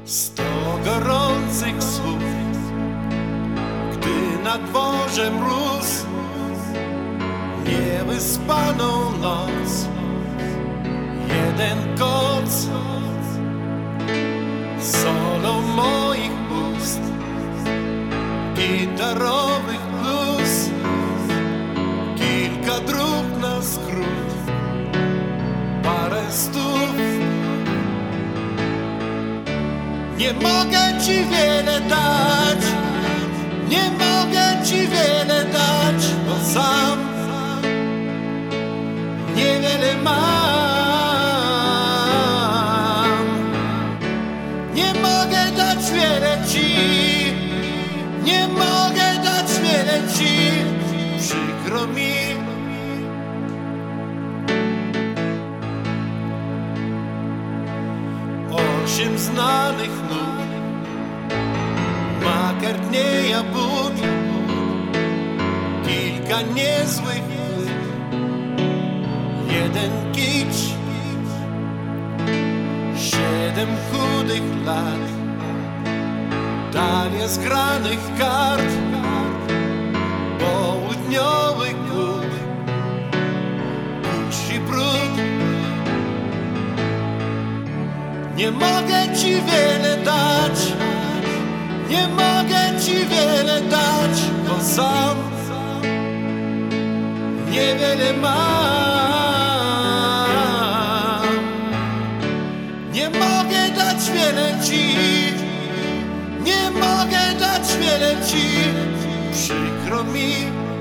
100 gorących słów, gdy na dworze mróz, niewyspaną noc, jeden koc, solą moich ust, gitarowych blues, kilka dróg na skrót, parę stów. Nie mogę ci wiele dać, nie mogę ci wiele dać, bo sam niewiele mam. Nie mogę dać wiele ci, nie mogę dać wiele ci, przykro mi. Osiem znanych nut McCartneya but, kilka niezłych płyt, jeden kicz, 7 chudych lat, talia zgranych kart, południowy klub, kurz i brud. Nie mogę ci wiele dać, nie mogę ci wiele dać, bo sam niewiele mam. Nie mogę dać wiele ci, nie mogę dać wiele ci, przykro mi.